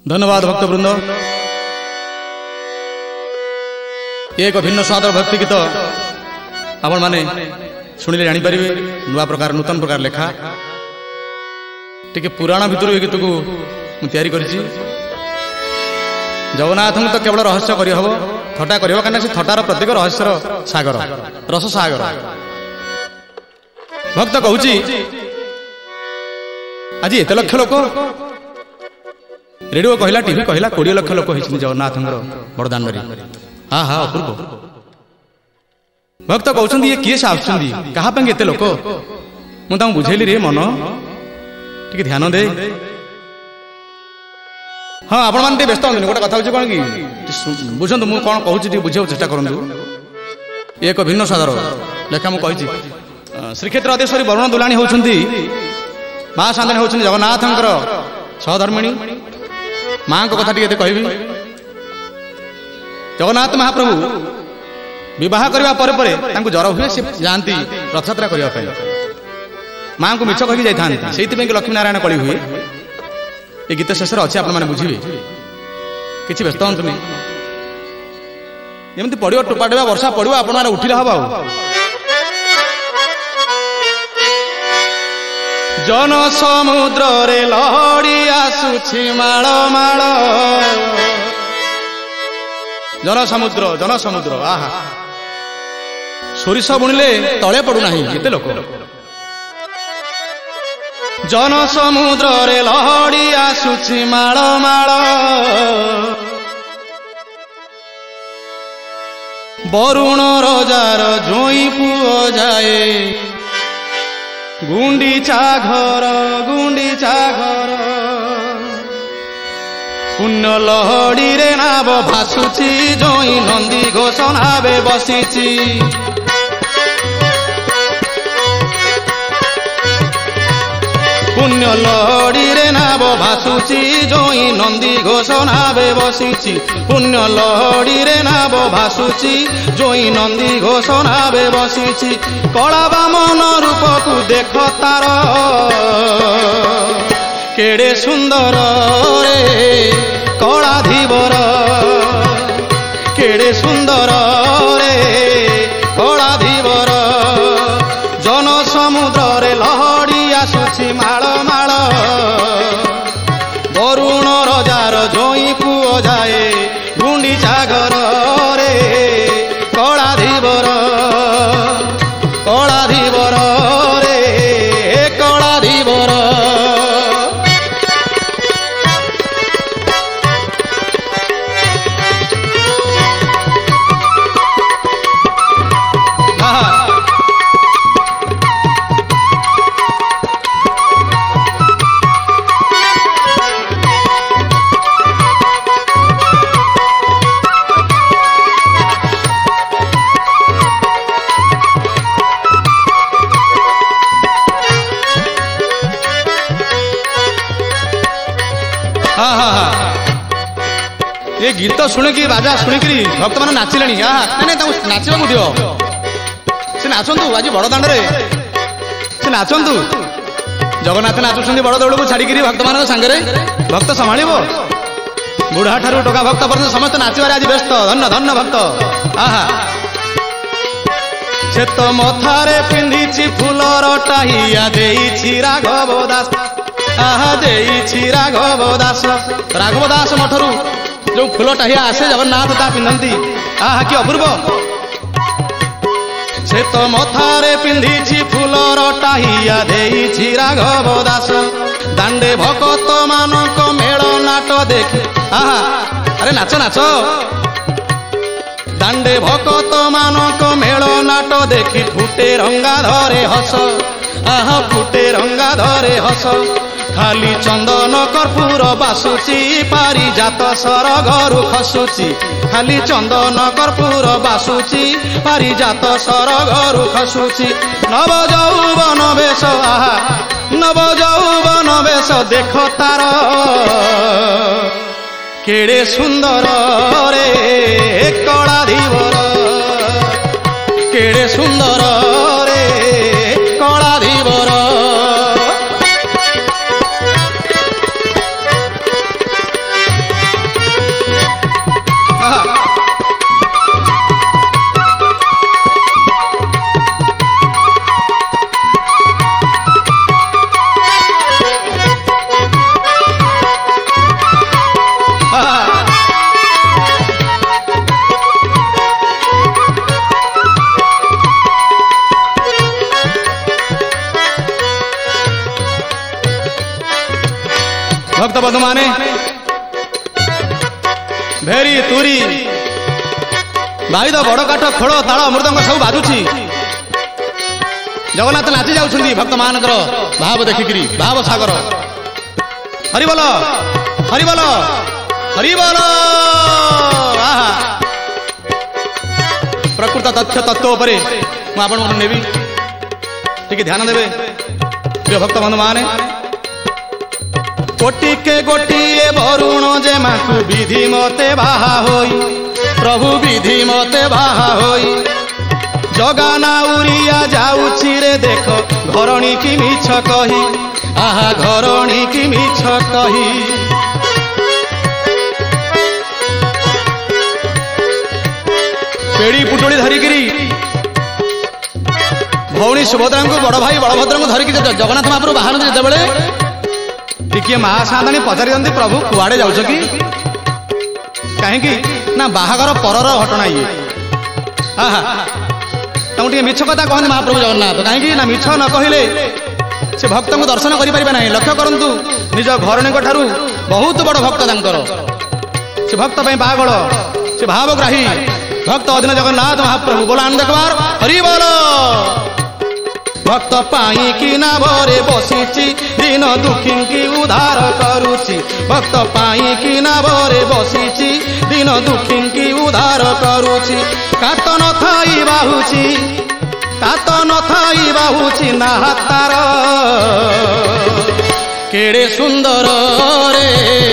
धन्यवाद भक्तवृंद। एक भिन्न स्वादर भक्ति गीत आपण माने शुणिले जापर नुआ प्रकार नूतन प्रकार लेखा टिके पुराण भितर ये गीत को तैयारी करिछि। जगन्नाथ तो केवल रहस्य करहब थटा करहब कहीं से थटार प्रत्येक रहस्यर सागर रस सागर। भक्त कहूँ आज एत लक्ष लोक रेडियो कहला टीवी कहला 20 लक्ष लोक होती जगन्नाथ बड़दाण्ड। हाँ हाँ अपूर्व। भक्त कहते ये किए से आसुँच क्या एत लोक मुझे बुझेली रे मन टे ध्यान दे। हाँ आपण मैंने व्यस्त हूँ गोटे कथा कौन कि बुझु मुझे कौन कहूँ बुझे चेष्टा करूँ। एक भिन्न स्वादर लेखा मुझे श्रीक्षेत्र अधीश्वरी वरुण दुलाणी होती माँ सांदनी होती जगन्नाथ सहधर्मिणी माँ को कथा टी कहबी। जगन्नाथ महाप्रभु विवाह करने पर जर हुए सी जाती रथयात्रा करने माँ को मिछ कही जाता से लक्ष्मी नारायण कली हुए। ये गीत शेष अच्छे आप बुझे कि व्यस्त हूँ एमती पड़ो टोपा टेबा वर्षा पड़ो आप उठिले हम आ जन समुद्र रे लहड़ी आसुछि माळ माळ जन समुद्र आहा सोरिष बुणिले तले पड़ूना केते लोक। जन समुद्र रे लहड़ी आसुछि माळ माळ वरुण रजार जोई पुओ जाए गुंडीचा घर पुण्य लहड़ी रे नाव भासुची जोई नंदी घोष नावे बसीची। पुण्य लहड़ी रे नाव भासुची जोई नंदी घोष नावे बसीची। पुण्य लहड़ी रे नाव भासुची जोई नंदी घोष नावे बसीची। कला बामन रूप को देख तार केड़े सुंदर रे कलाधीवर केड़े सुंदर रे कलाधीवर। जन समुद्र रे लहड़ी आसुछि माळ माळ वरुण रजार जोई पुओ जाए गुंडीचा घर रे कलाधीवर कलाधीवर रे कलाधीवर। ये गीत शुणिकी राजा शुणिकी भक्त मैंने नाचिले नाचवा दियो से नाचंतु आज बड़दाण्ड से नाचंतु। जगन्नाथ नाचुंट बड़ दौड़ को छाड़ी भक्त मान सांगे भक्त संभाल बुढ़ा ठारू टोका भक्त पर्यटन समस्त नाचबार आज व्यस्त। धन्य धन्य भक्त। आहा से तो मथारे पिंधि फूलर टाहिया देइछि राघव दास। आहा देइछि राघव दास मठरू जो फूल टाहिया आसे जगन्नाथ ता पिंधती। आहा कि अपूर्व। से तो मथारे पिंधि फूलर टाहिया देइछि राघव दास। दांडे भक्त मानक मेल नाट देखे। आहा अरे नाच नाच। दांडे भक्त मानक मेल नाट देखी फुटे रंगा धरे हस। आहा फुटे रंगा धरे हस। खाली चंदन कर्पूर बासुची पारिजात सरगरु खसुची। खाली चंदन कर्पूर बासुची पारिजात सरगरु खसुची। नव यौवन बेश आहा नव यौवन बेश देख तार केड़े सुंदर रे कलाधीवर केड़े सुंदर रे कलाधीवर। बंधु माने भेरी तुरी बाईद बड़ काठ खोल ताल मृदंग सब बाजुची जगन्नाथ नाची जाउछंदी भक्त मानकर भाव देखिकरी भाव सागर हरि बोल हरि बोल हरि बोल। आहा प्रकृत तथ्य तत्व उपरे मु आपण मन नेबी ठीक ध्यान देवे प्रिय भक्त बंधु माने कोटि के गोटिए वरुण जे माकु विधि मते बाहा होई प्रभु विधि मते बाहा होई जगाना उरिया जाउछि रे देख घरणी की मिछ कही आहा घरणी की मिछ कही पेड़ी पुटुड़ी धरिकी भौणी सुभद्रा को बड़ भाई बलभद्र को धरिकी जगन्नाथ महाप्रभु बाहर जेतेबेले टिके महासाधानी पचारि दियंती प्रभु कुआड़े जाउछ कि कहीं ना बाहागर परर घटना ये आहा तुम मिछ कथा कहते महाप्रभु जगन्नाथ कहीं ना मिछ न कहले से भक्त को दर्शन करें ना। लक्ष्य करंतु निज घरणी ठारू बहुत बड़ भक्त तांकर से भक्त पागल से भावग्राही भक्त अधीन जगन्नाथ महाप्रभु बोला देखबार हरि बोल भक्त पाई कि नाभरे बसिची दीन दुखी की उद्धार करुची भक्त पाई कि नाभरे बसिची दीन दुखी की उद्धार करुची कात न थाई बाहुची कात न थाई बाहुची ना हातार केड़े सुंदर रे